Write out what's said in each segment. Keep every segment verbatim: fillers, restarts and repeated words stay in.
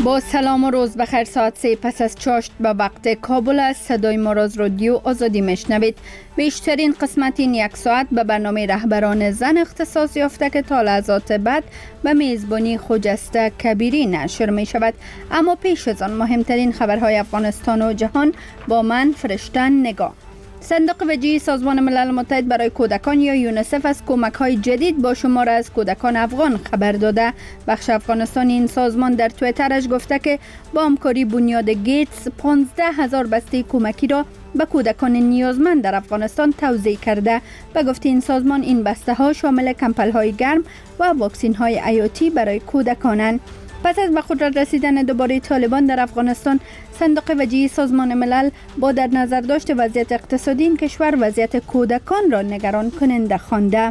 با سلام و روز بخیر. ساعت سه پس از چاشت به وقت کابل است. صدای ما را از رادیو آزادی میشنوید. بیشترین قسمت این یک ساعت به برنامه رهبران زن اختصاص یافته که تا لحظات بعد به میزبانی خجسته کبیری نشر می شود. اما پیش از آن مهمترین خبرهای افغانستان و جهان با من فرشته نگاه. صندوق وجهی سازمان ملل متحد برای کودکان یا یونیسف از کمک‌های جدید با شمار از کودکان افغان خبر داده. بخش افغانستان این سازمان در توییترش گفته که با همکاری بنیاد گیتس پانزده هزار بسته کمکی را به کودکان نیازمند در افغانستان توزیع کرده. به گفته این سازمان این بسته ها شامل کمپل‌های گرم و واکسین‌های حیاتی برای کودکانند. پس از به قدرت رسیدن دوباره طالبان در افغانستان، صندوق وجهی سازمان ملل با در نظر داشت وضعیت اقتصادی این کشور وضعیت کودکان را نگران کننده خوانده.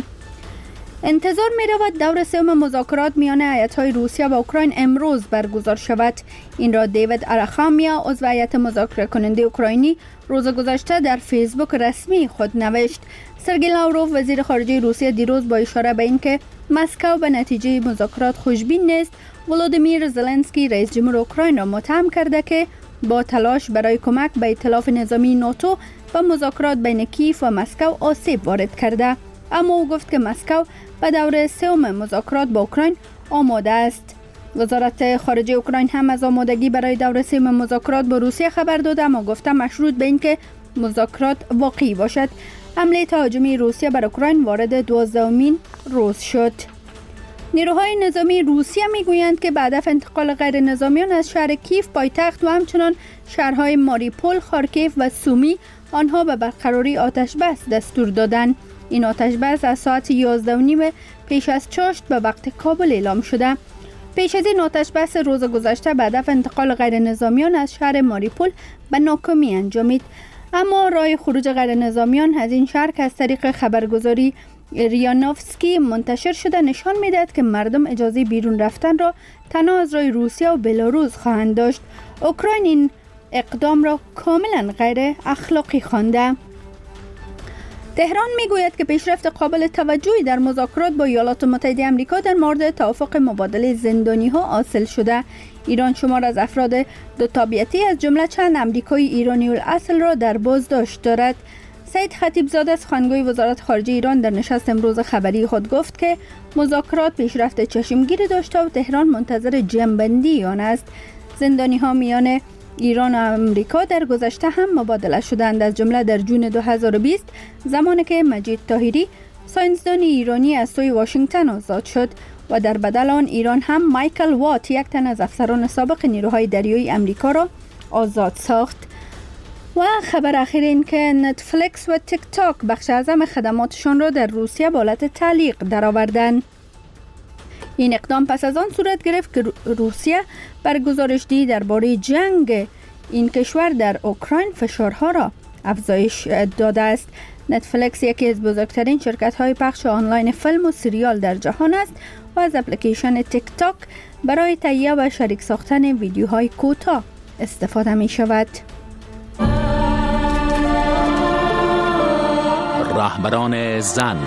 انتظار می رود دور سوم مذاکرات میان ایالت‌های روسیه و اوکراین امروز برگزار شود. این را دیوید آراخامیا، عضو هیئت مذاکره کننده اوکراینی، روز گذشته در فیسبوک رسمی خود نوشت. سرگئی لاوروف، وزیر خارجه روسیه، دیروز با اشاره به اینکه مسکو به نتیجه مذاکرات خوشبین نیست، ولودیمیر زلنسکی رئیس جمهور اوکراین را متهم کرده که با تلاش برای کمک به ائتلاف نظامی ناتو و مذاکرات بین کیف و مسکو آسیب وارد کرده. اما او گفت که مسکو به دور سوم مذاکرات با اوکراین آماده است. وزارت خارجه اوکراین هم از آمادگی برای دور سوم مذاکرات با روسیه خبر داده، اما گفته مشروط به اینکه مذاکرات واقعی باشد. حمله تهاجمی روسیه بر اوکراین وارد دوازدهمین روز شد. نیروهای نظامی روسیه میگویند که به هدف انتقال غیر نظامیان از شهر کیف پایتخت و همچنان شهرهای ماریپول، خارکیف و سومی آنها به برقراری آتش بس دستور دادند. این آتش بس از ساعت یازده و نیم پیش از چاشت به وقت کابل اعلام شده. پیش از این آتش بس روز گذشته به هدف انتقال غیر نظامیان از شهر ماریپول به ناکامی انجامید. اما راه خروج غیر نظامیان از این شهر که از طریق خبرگزاری ریانوفسکی منتشر شده نشان میدهد که مردم اجازه بیرون رفتن را تنها از راه روسیه و بلاروس خواهند داشت. اوکراین این اقدام را کاملا غیر اخلاقی خوانده. تهران میگوید که پیشرفت قابل توجهی در مذاکرات با ایالات متحده آمریکا در مورد توافق مبادله زندانی ها حاصل شده. ایران شمار از افراد دو تابعیتی از جمله چند آمریکایی ایرانی الاصل را در بازداشت دارد. سید خطیبزاده از خانگوی وزارت خارجه ایران در نشست امروز خبری خود گفت که مذاکرات پیشرفت چشمگیری داشته و تهران منتظر جنبندی آن است. زندانی ها میان ایران و آمریکا در گذشته هم مبادله شدند، از جمله در جون دو هزار و بیست زمانی که مجید طاهری ساینسدان ایرانی از سوی واشنگتن آزاد شد و در بدل آن ایران هم مایکل وات، یک تن از افسران سابق نیروهای دریایی آمریکا را آزاد ساخت. و خبر اخیر این که نتفلیکس و تیک تاک بخش اعظم خدماتشان را در روسیه به حالت تعلیق درآوردند. این اقدام پس از آن صورت گرفت که روسیه بر گزارش‌دهی درباره جنگ این کشور در اوکراین فشارها را افزایش داده است. نتفلیکس یکی از بزرگترین شرکت‌های پخش آنلاین فیلم و سریال در جهان است و از اپلیکیشن تیک تاک برای تهیه و شریک ساختن ویدیوهای کوتاه استفاده می شود. رهبران زن.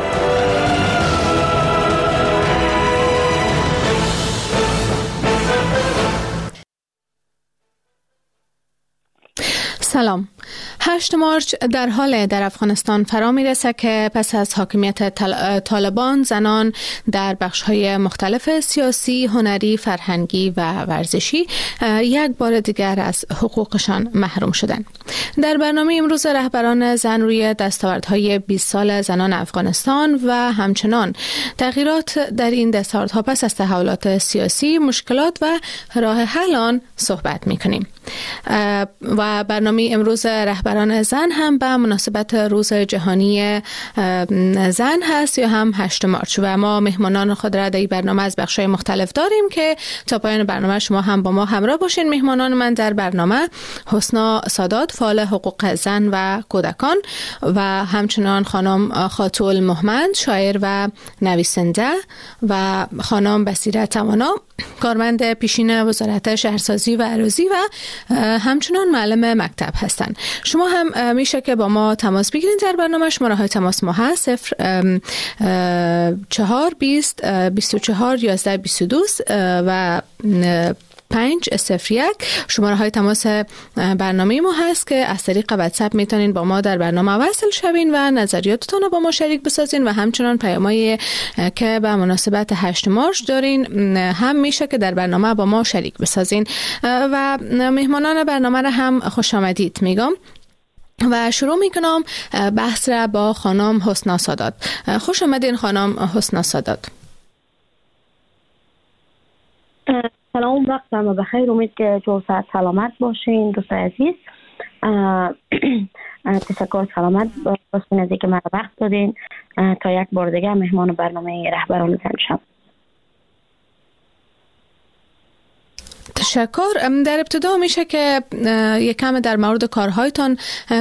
سلام. هشت مارچ در حال در افغانستان فرا میرسه که پس از حاکمیت طالبان زنان در بخش‌های مختلف سیاسی، هنری، فرهنگی و ورزشی یک بار دیگر از حقوقشان محروم شدند. در برنامه امروز رهبران زن روی دستاوردهای بیست سال زنان افغانستان و همچنان تغییرات در این دستاوردها پس از تحولات سیاسی، مشکلات و راه حل آن صحبت می‌کنیم. و برنامه امروز رهبران زن هم به مناسبت روز جهانی زن هست یا هم هشت مارچ و ما مهمانان خود را در این برنامه از بخش‌های مختلف داریم که تا پایان برنامه شما هم با ما همراه باشین. مهمانان من در برنامه حسنا سادات، فعال حقوق زن و کودکان و همچنان خانم خاتول محمد، شاعر و نویسنده و خانم بصیره توانا، کارمند پیشین وزارت شهرسازی و اراضی و همچنان معلم مکتب هستند. شما هم میشه که با ما تماس بگیرید در برنامه. شماره های تماس ما هست صفر چهار بیست بیست و چهار یازده بیست و دو و پنج صفر یک. شماره های تماس برنامه ما هست که از طریق واتساپ میتونین با ما در برنامه وصل شوین و نظریاتتون رو با ما شریک بسازین و همچنان پیامایی که به مناسبت هشت مارچ دارین هم میشه که در برنامه با ما شریک بسازین. و مهمانان برنامه را هم خوش آمدید میگم و شروع میکنم بحث را با خانم حسنا سادات. خوش آمدین خانم حسنا سادات. سلام، وقت شما بخیر. امید که جو ساعت سلامت باشین دوست عزیز. تشکر، سلامت باشین از اینکه مرا وقت دادین تا یک بار دیگه مهمان برنامه رهبران زن شم. تشکر. در ابتدا میشه که یک کم در مورد کارهایتان